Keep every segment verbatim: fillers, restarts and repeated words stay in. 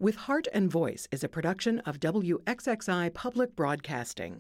With Heart and Voice is a production of W X X I Public Broadcasting.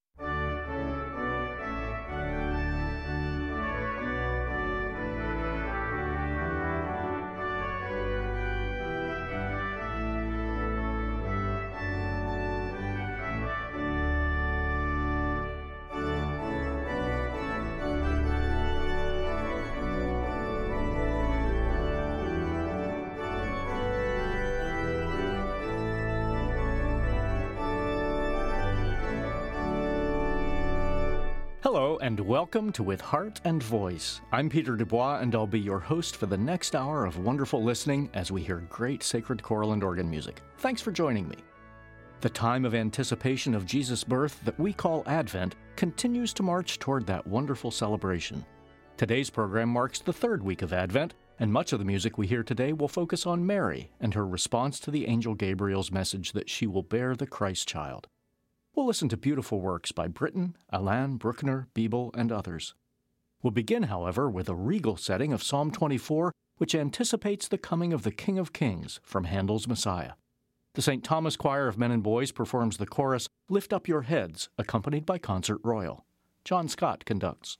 Hello and welcome to With Heart and Voice. I'm Peter Dubois and I'll be your host for the next hour of wonderful listening as we hear great sacred choral and organ music. Thanks for joining me. The time of anticipation of Jesus' birth that we call Advent continues to march toward that wonderful celebration. Today's program marks the third week of Advent, and much of the music we hear today will focus on Mary and her response to the angel Gabriel's message that she will bear the Christ child. We'll listen to beautiful works by Britten, Alain, Bruckner, Biebel, and others. We'll begin, however, with a regal setting of Psalm twenty-four, which anticipates the coming of the King of Kings from Handel's Messiah. The Saint Thomas Choir of Men and Boys performs the chorus, Lift Up Your Heads, accompanied by Concert Royal. John Scott conducts.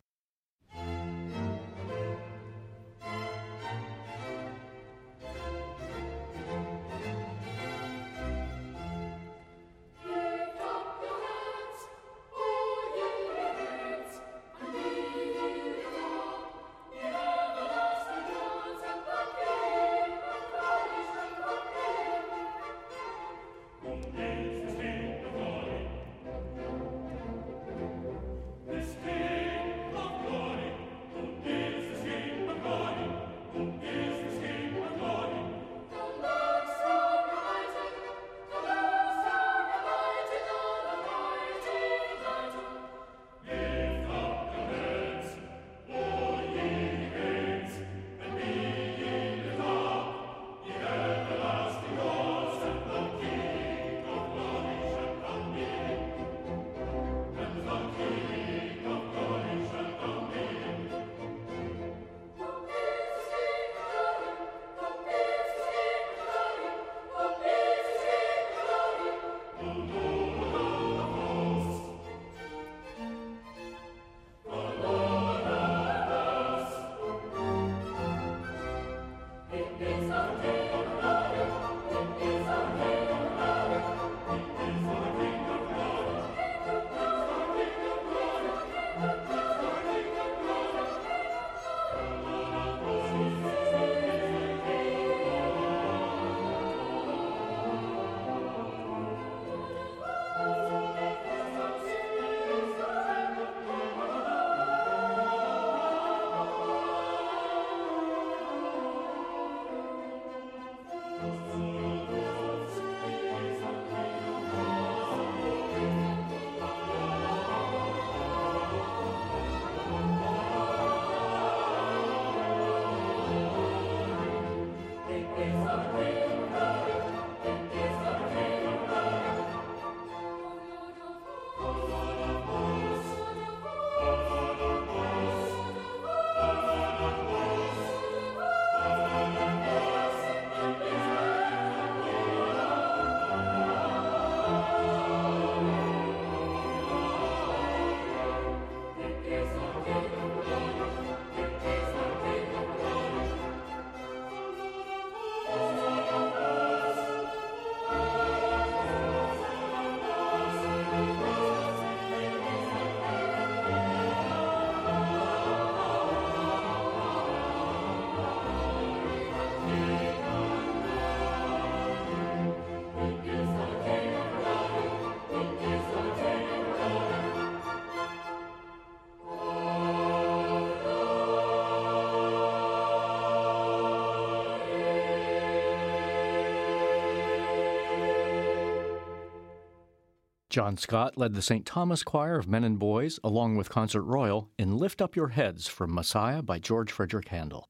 John Scott led the Saint Thomas Choir of Men and Boys, along with Concert Royal, in Lift Up Your Heads from Messiah by George Frederick Handel.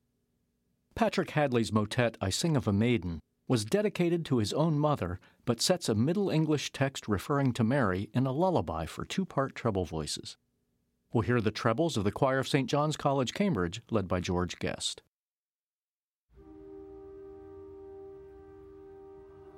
Patrick Hadley's motet I Sing of a Maiden was dedicated to his own mother, but sets a Middle English text referring to Mary in a lullaby for two-part treble voices. We'll hear the trebles of the choir of Saint John's College, Cambridge, led by George Guest.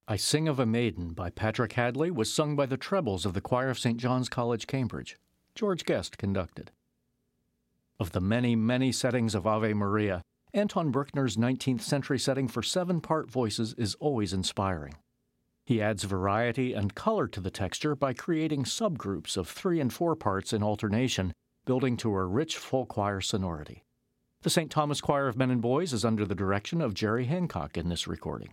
I Sing of a Maiden by Patrick Hadley was sung by the trebles of the choir of Saint John's College, Cambridge. George Guest conducted. Of the many, many settings of Ave Maria, Anton Bruckner's nineteenth century setting for seven-part voices is always inspiring. He adds variety and color to the texture by creating subgroups of three and four parts in alternation, building to a rich full choir sonority. The Saint Thomas Choir of Men and Boys is under the direction of Jerry Hancock in this recording.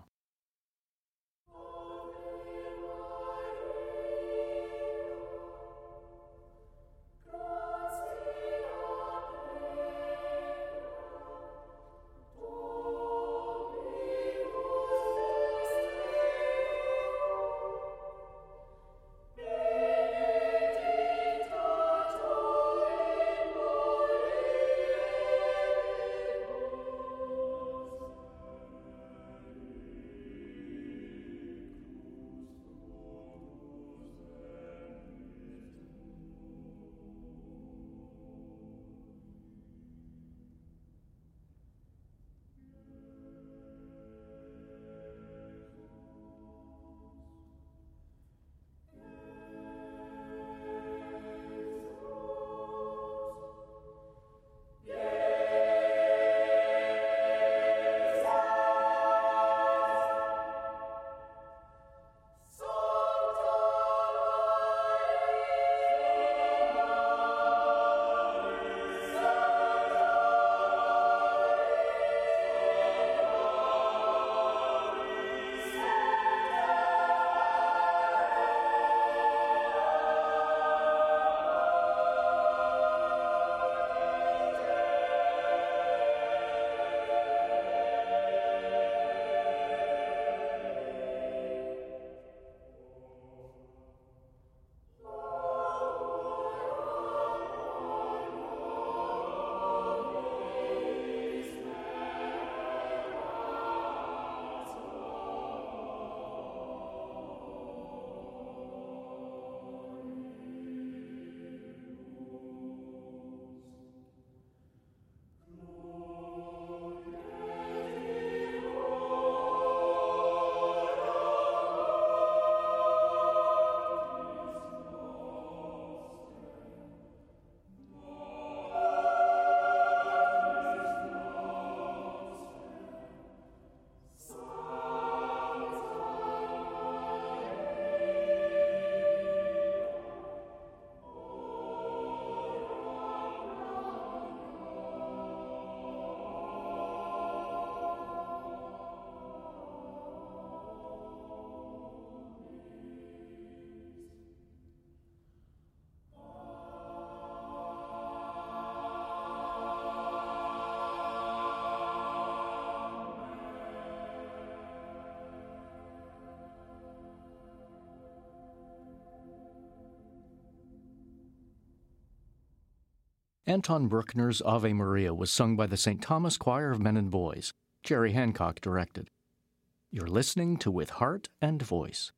Anton Bruckner's Ave Maria was sung by the Saint Thomas Choir of Men and Boys. Jerry Hancock directed. You're listening to With Heart and Voice.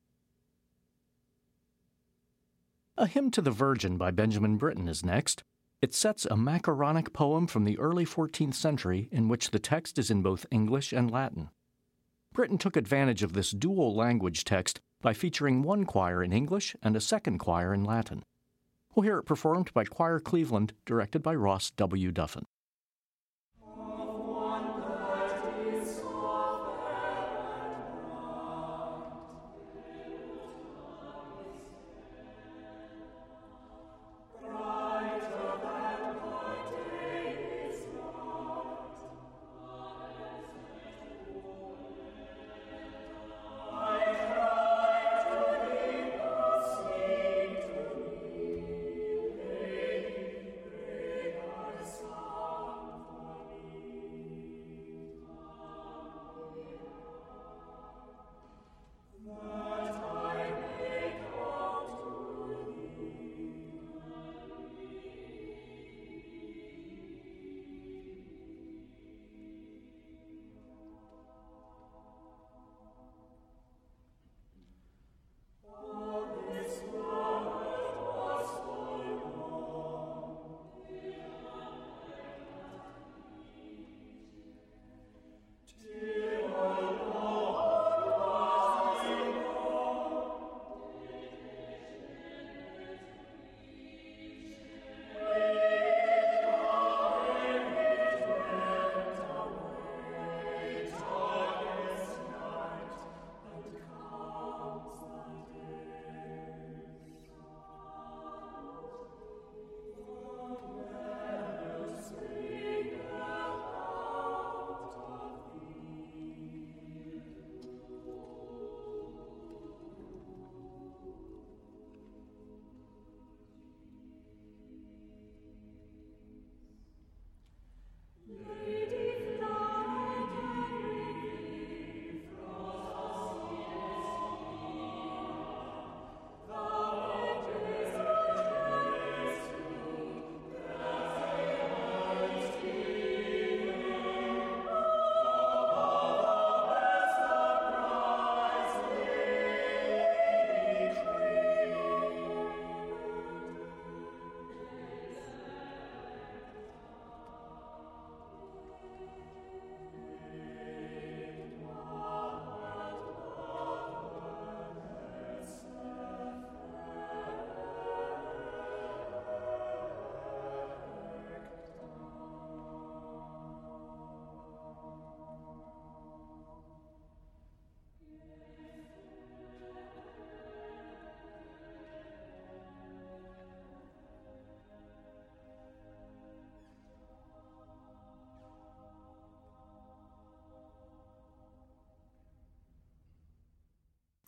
A Hymn to the Virgin by Benjamin Britten is next. It sets a macaronic poem from the early fourteenth century in which the text is in both English and Latin. Britten took advantage of this dual language text by featuring one choir in English and a second choir in Latin. We'll hear it performed by Choir Cleveland, directed by Ross W. Duffin. Song.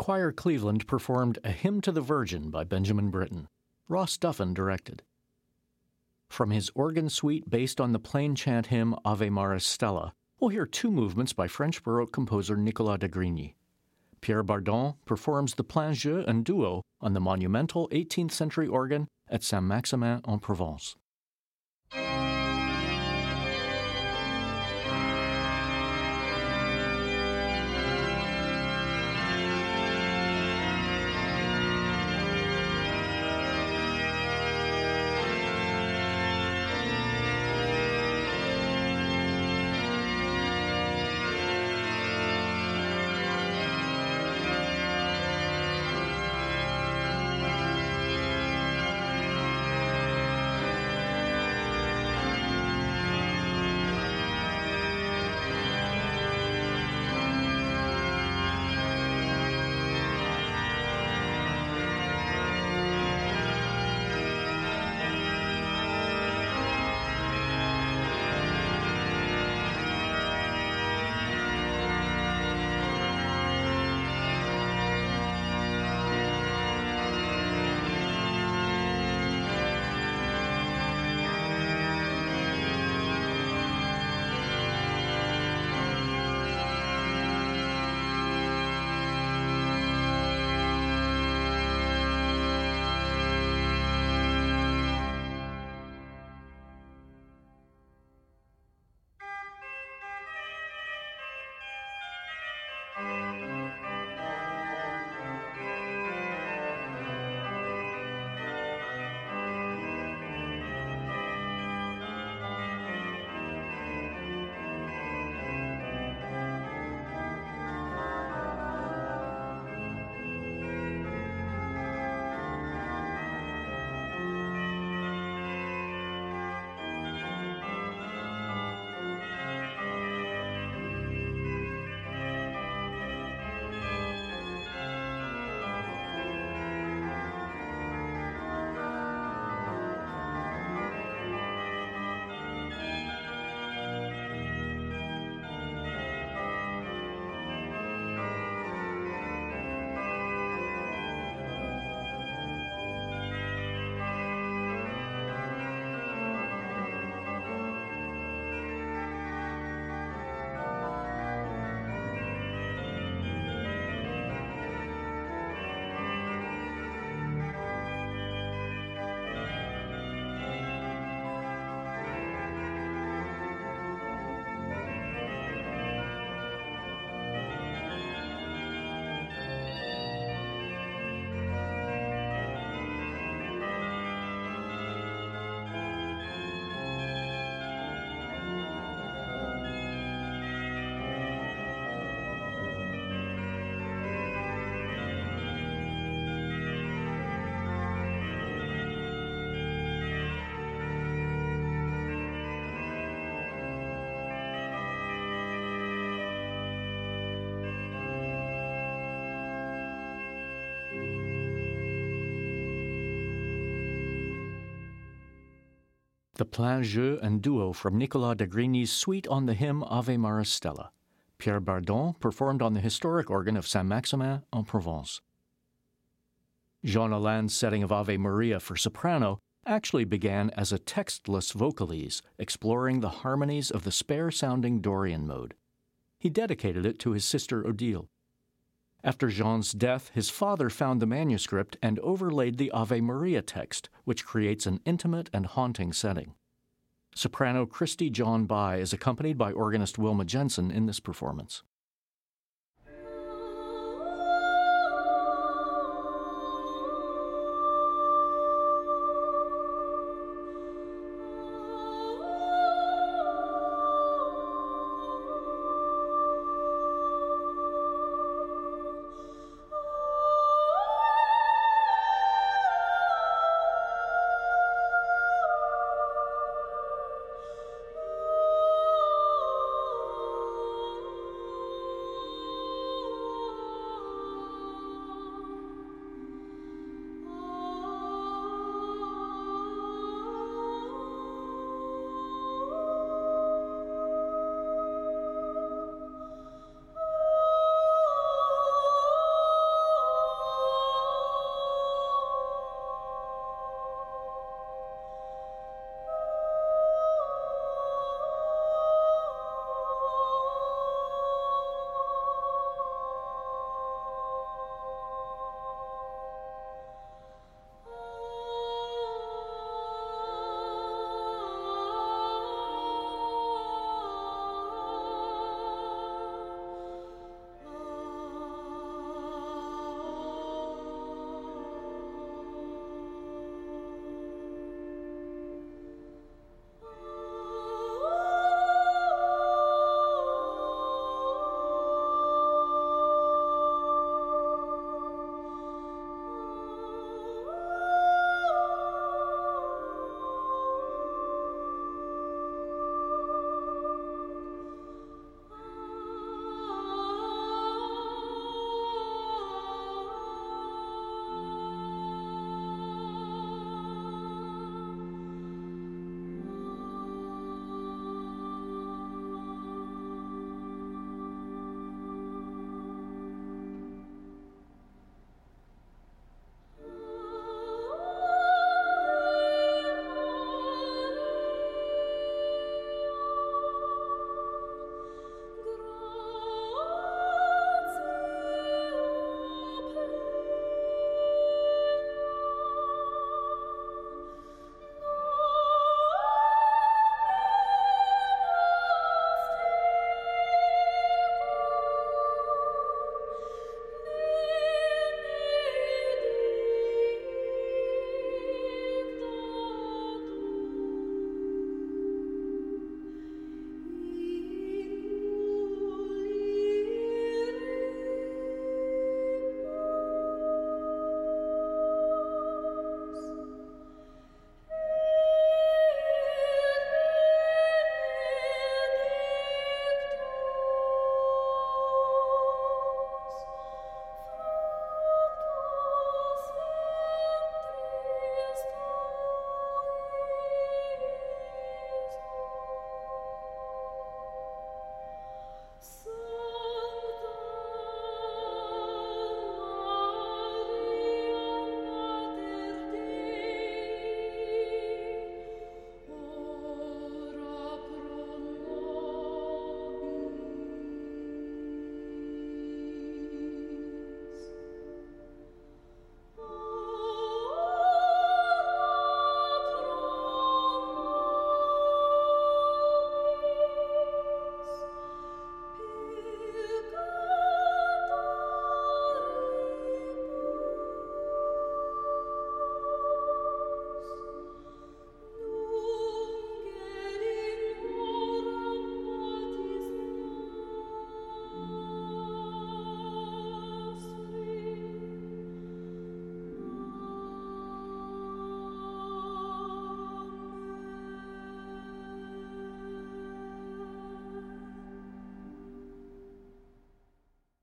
Choir Cleveland performed A Hymn to the Virgin by Benjamin Britten. Ross Duffin directed. From his organ suite based on the plain chant hymn Ave Maris Stella, we'll hear two movements by French Baroque composer Nicolas de Grigny. Pierre Bardon performs the Plein Jeu and duo on the monumental eighteenth century organ at Saint-Maximin-en-Provence. The Plein Jeu and duo from Nicolas de Grigny's suite on the hymn Ave Maris Stella. Pierre Bardon performed on the historic organ of Saint-Maximin-en-Provence. Jean Aland's setting of Ave Maria for soprano actually began as a textless vocalise, exploring the harmonies of the spare-sounding Dorian mode. He dedicated it to his sister Odile. After Jean's death, his father found the manuscript and overlaid the Ave Maria text, which creates an intimate and haunting setting. Soprano Christy John By is accompanied by organist Wilma Jensen in this performance.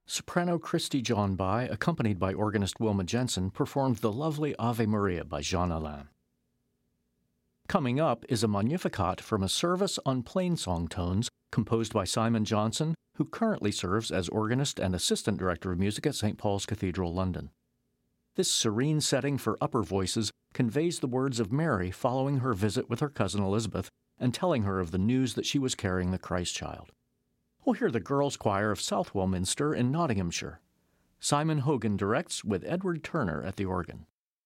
Soprano Christy John By, accompanied by organist Wilma Jensen, performed the lovely Ave Maria by Jean Alain. Coming up is a Magnificat from a service on plain-song tones composed by Simon Johnson, who currently serves as organist and assistant director of music at Saint Paul's Cathedral, London. This serene setting for upper voices conveys the words of Mary following her visit with her cousin Elizabeth and telling her of the news that she was carrying the Christ child. We'll hear the girls' choir of Southwell Minster in Nottinghamshire. Simon Hogan directs with Edward Turner at the organ.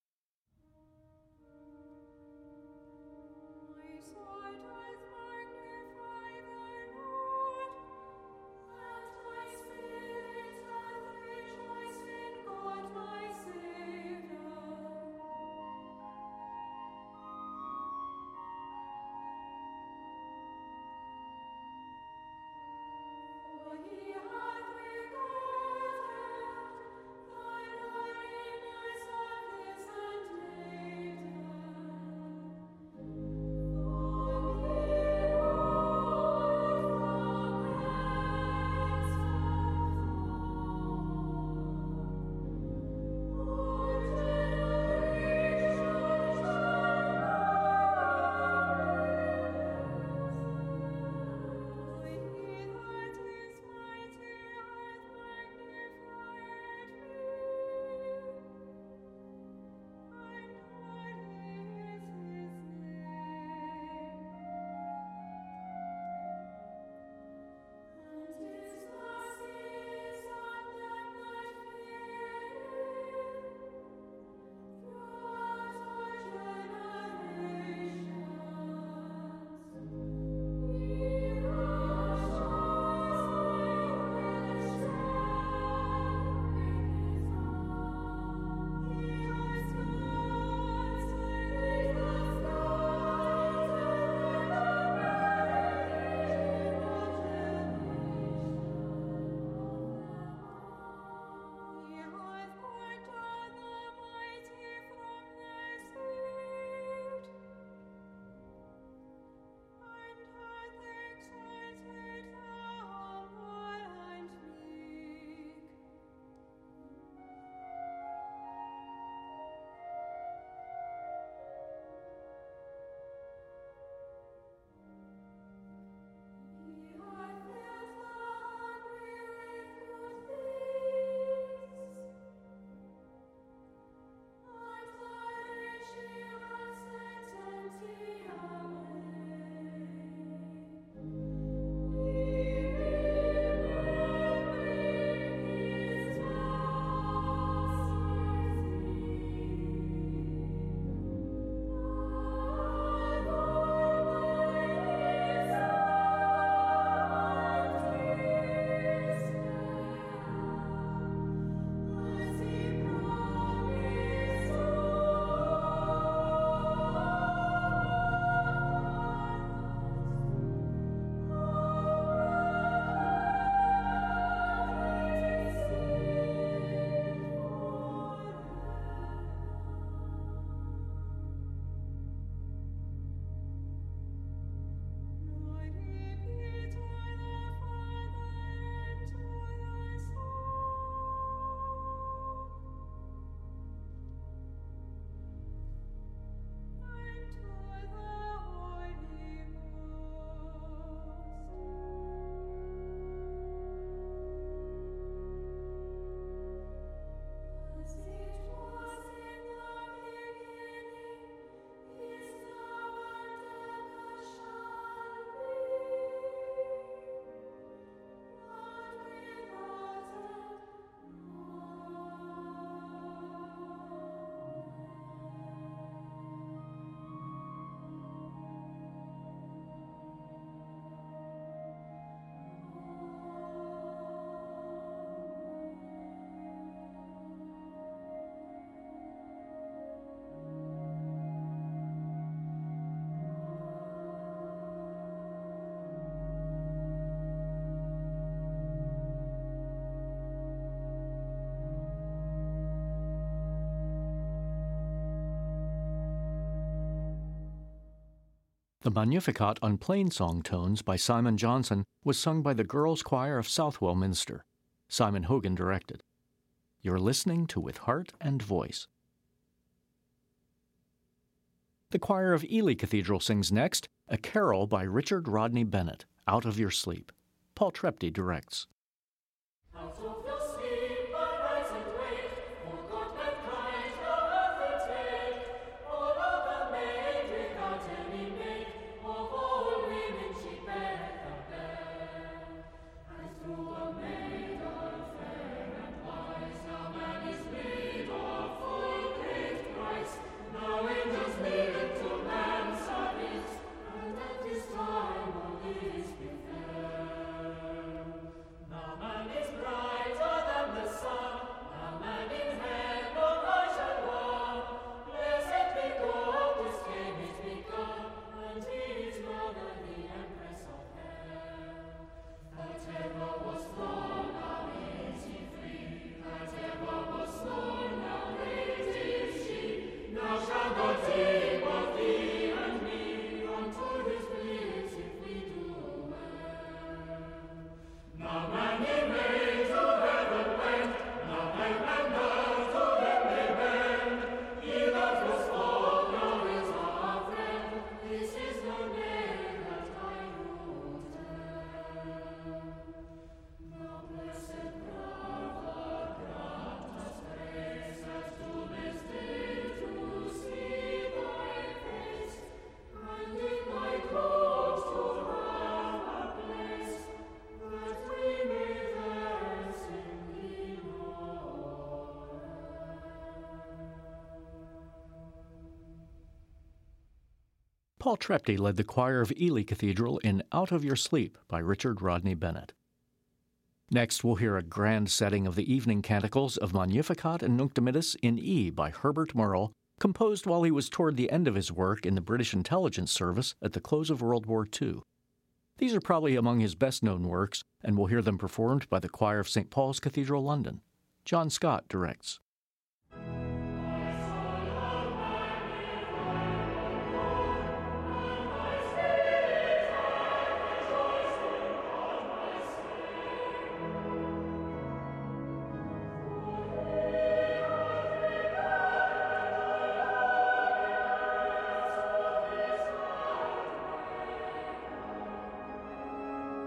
The Magnificat on plain song tones by Simon Johnson was sung by the Girls' Choir of Southwell Minster. Simon Hogan directed. You're listening to With Heart and Voice. The choir of Ely Cathedral sings next a carol by Richard Rodney Bennett, Out of Your Sleep. Paul Trepty directs. Paul Trepty led the choir of Ely Cathedral in Out of Your Sleep by Richard Rodney Bennett. Next, we'll hear a grand setting of the evening canticles of Magnificat and Nunc Dimittis in E by Herbert Murrell, composed while he was toward the end of his work in the British Intelligence Service at the close of World War Two. These are probably among his best-known works, and we'll hear them performed by the choir of Saint Paul's Cathedral, London. John Scott directs.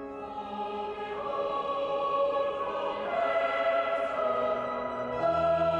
Thank you.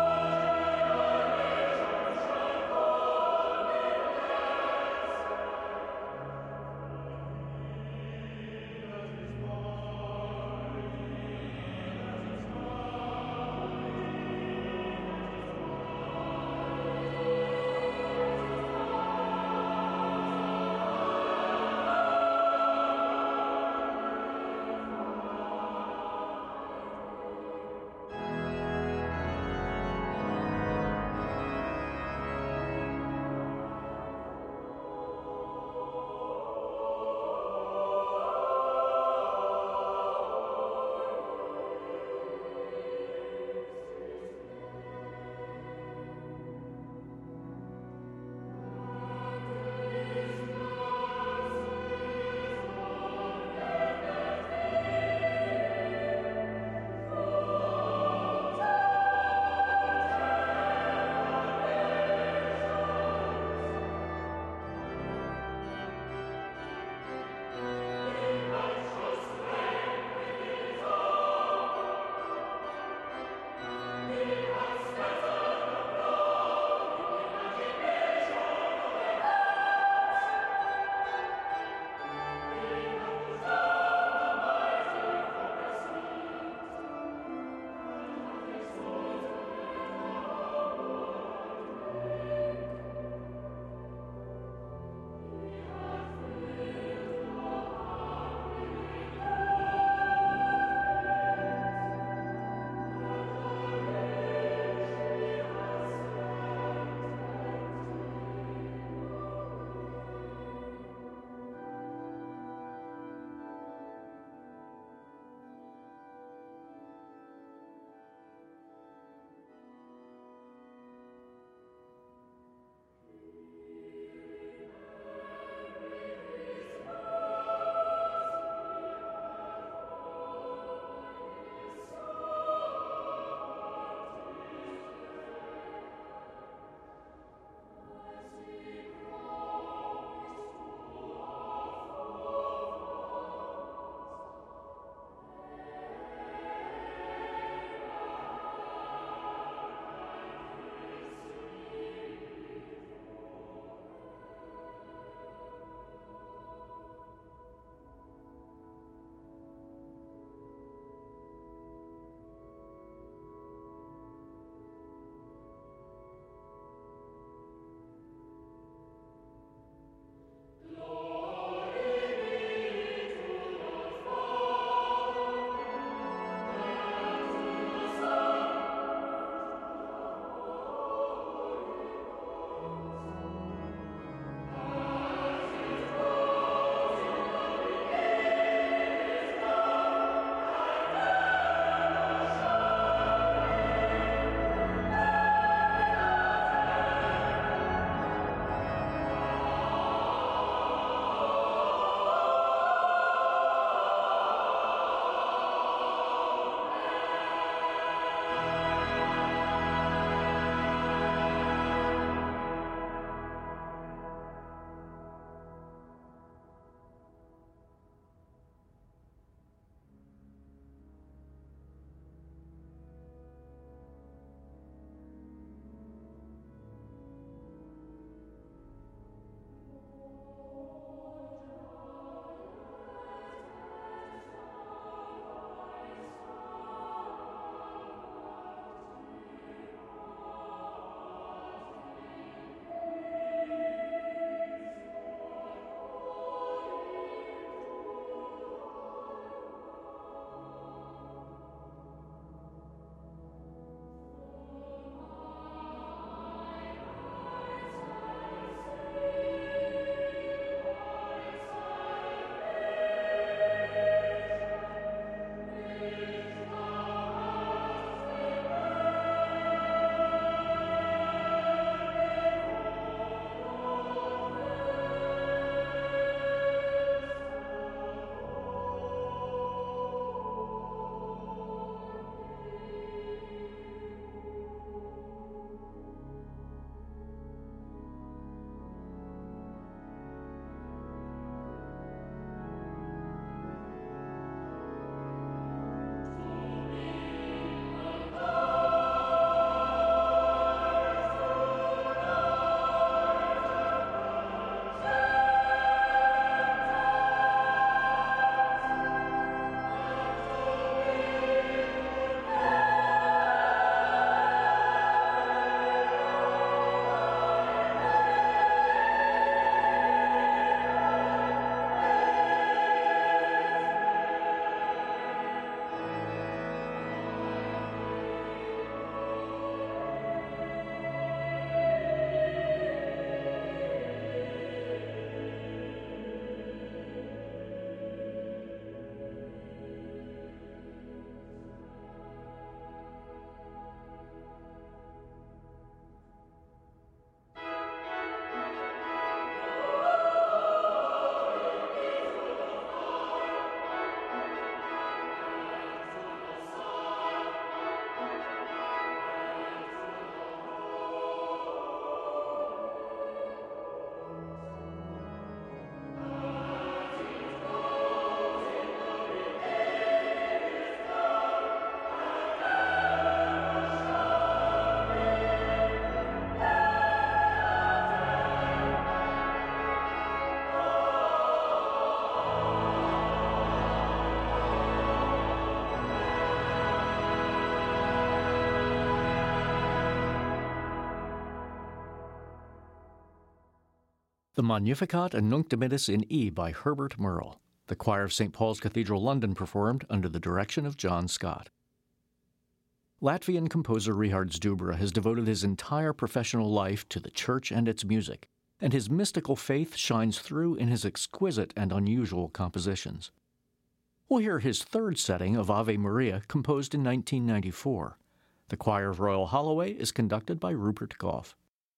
The Magnificat and Nunc Dimittis in E by Herbert Merle. The choir of Saint Paul's Cathedral, London, performed under the direction of John Scott. Latvian composer Richard Zdubra has devoted his entire professional life to the church and its music, and his mystical faith shines through in his exquisite and unusual compositions. We'll hear his third setting of Ave Maria, composed in nineteen ninety-four. The choir of Royal Holloway is conducted by Rupert Goff.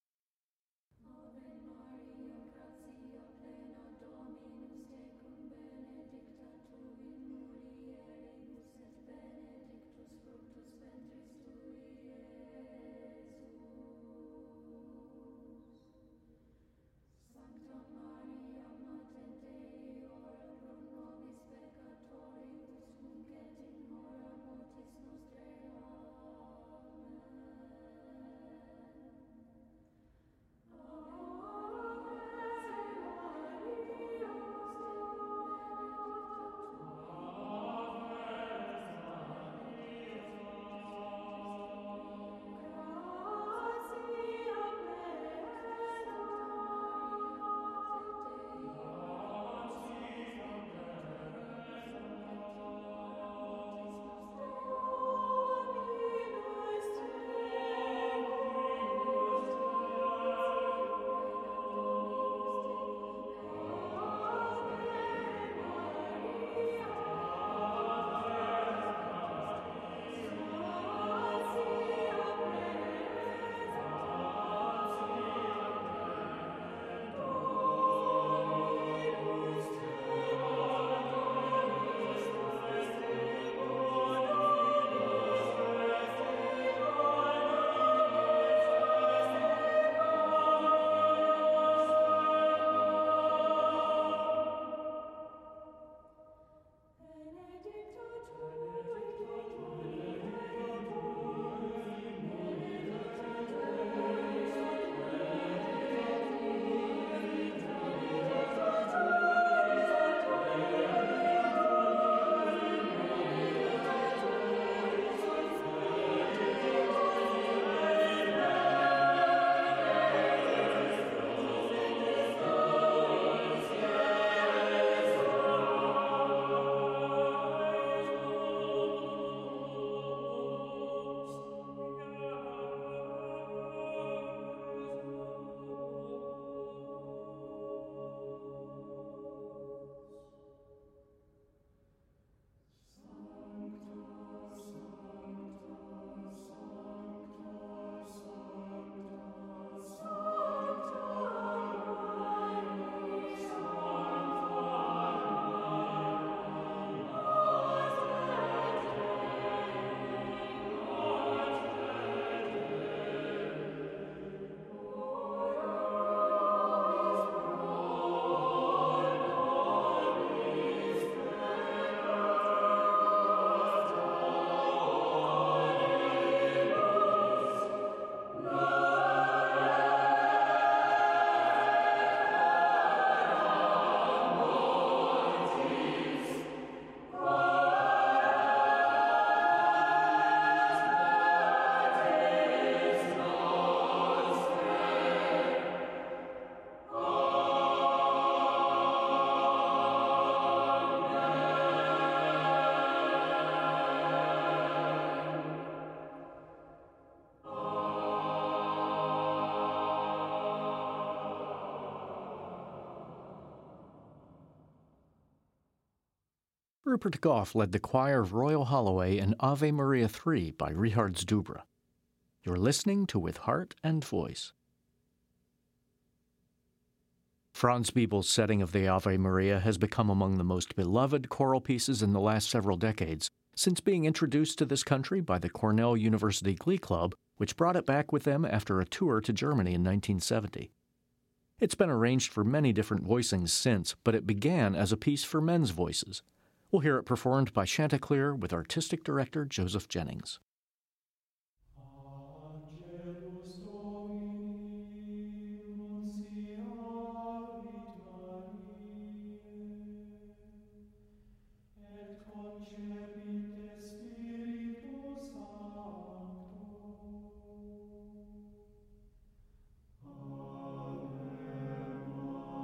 Rupert Goff led the choir of Royal Holloway in Ave Maria three by Richard Zdubra. You're listening to With Heart and Voice. Franz Biebel's setting of the Ave Maria has become among the most beloved choral pieces in the last several decades, since being introduced to this country by the Cornell University Glee Club, which brought it back with them after a tour to Germany in nineteen seventy. It's been arranged for many different voicings since, but it began as a piece for men's voices. We'll hear it performed by Chanticleer with artistic director Joseph Jennings. Ave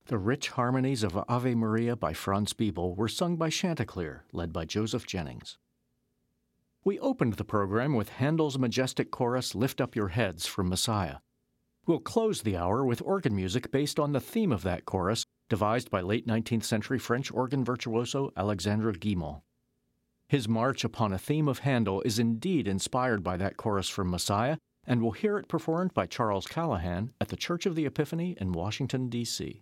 The rich harmonies of Ave Maria by Franz Biebel were sung by Chanticleer, led by Joseph Jennings. We opened the program with Handel's majestic chorus, Lift Up Your Heads, from Messiah. We'll close the hour with organ music based on the theme of that chorus, devised by late nineteenth century French organ virtuoso Alexandre Guilmant. His march upon a theme of Handel is indeed inspired by that chorus from Messiah, and we'll hear it performed by Charles Callahan at the Church of the Epiphany in Washington, D C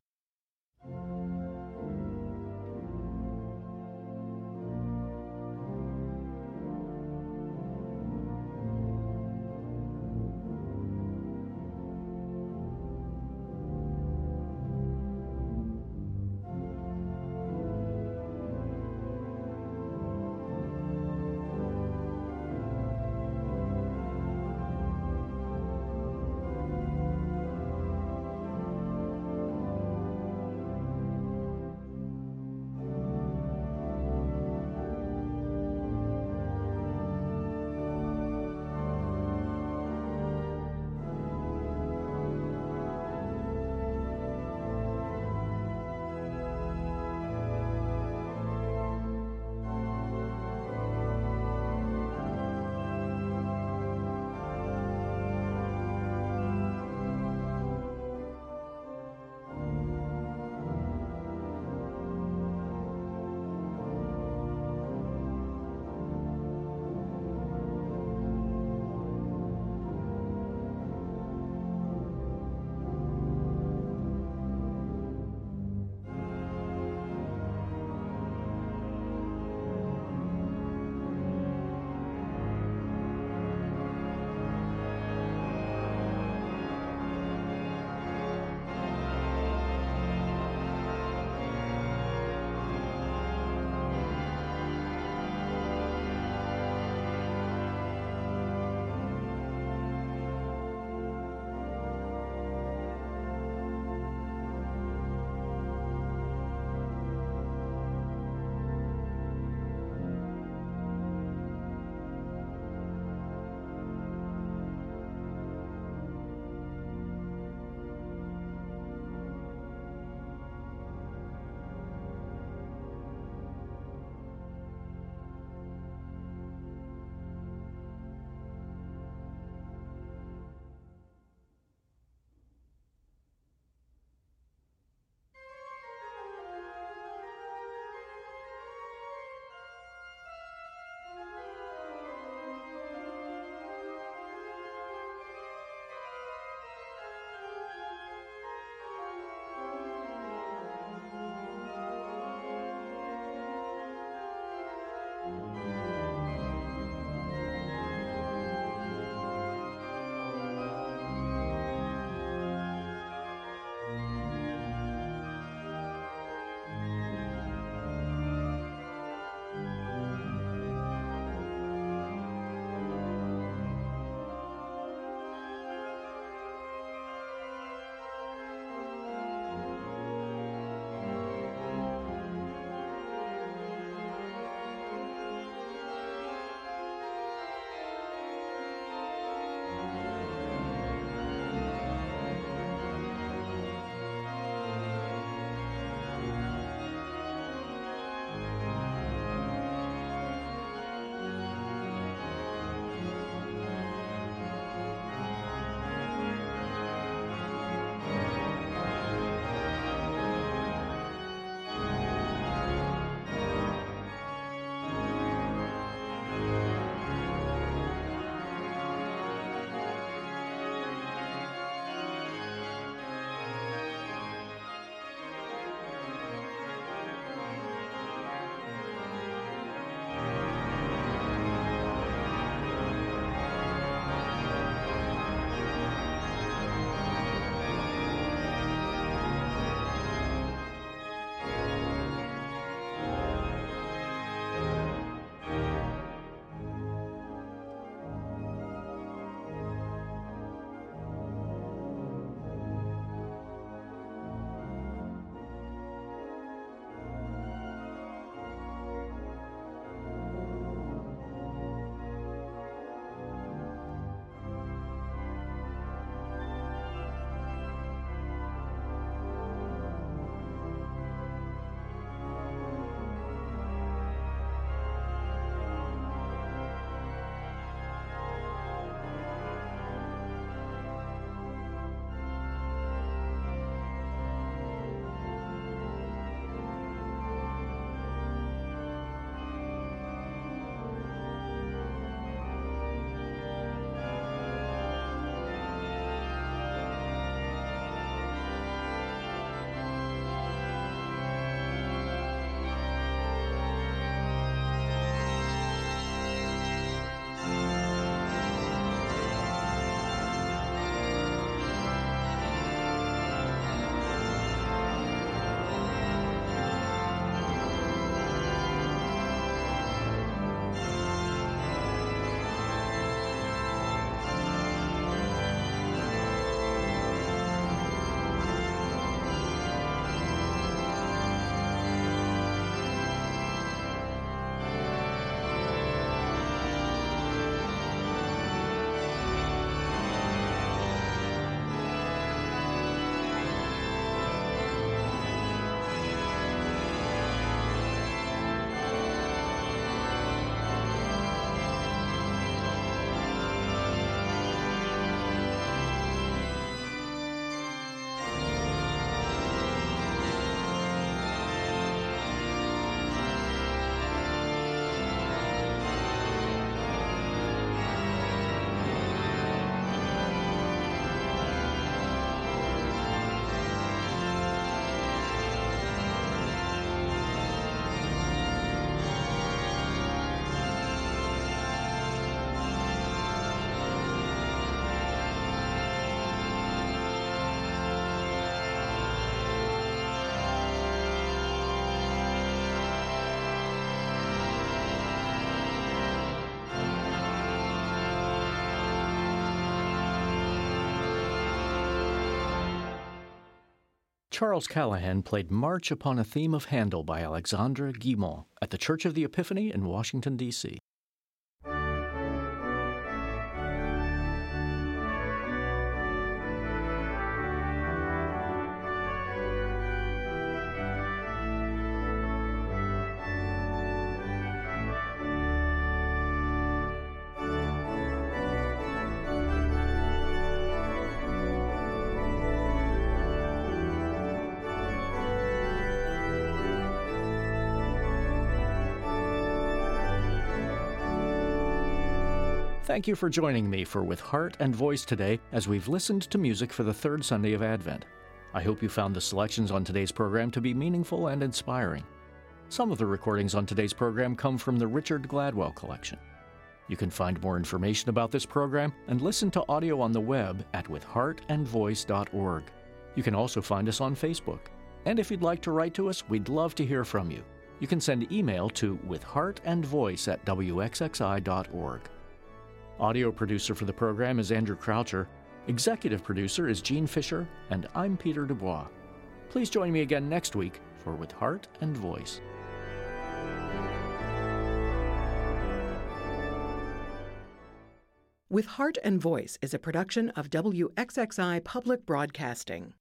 Charles Callahan played March upon a Theme of Handel by Alexandre Guillemot at the Church of the Epiphany in Washington, D C Thank you for joining me for With Heart and Voice today as we've listened to music for the third Sunday of Advent. I hope you found the selections on today's program to be meaningful and inspiring. Some of the recordings on today's program come from the Richard Gladwell Collection. You can find more information about this program and listen to audio on the web at with heart and voice dot org. You can also find us on Facebook. And if you'd like to write to us, we'd love to hear from you. You can send email to with heart and voice at w x x i dot org. Audio producer for the program is Andrew Croucher. Executive producer is Gene Fisher, and I'm Peter Dubois. Please join me again next week for With Heart and Voice. With Heart and Voice is a production of W X X I Public Broadcasting.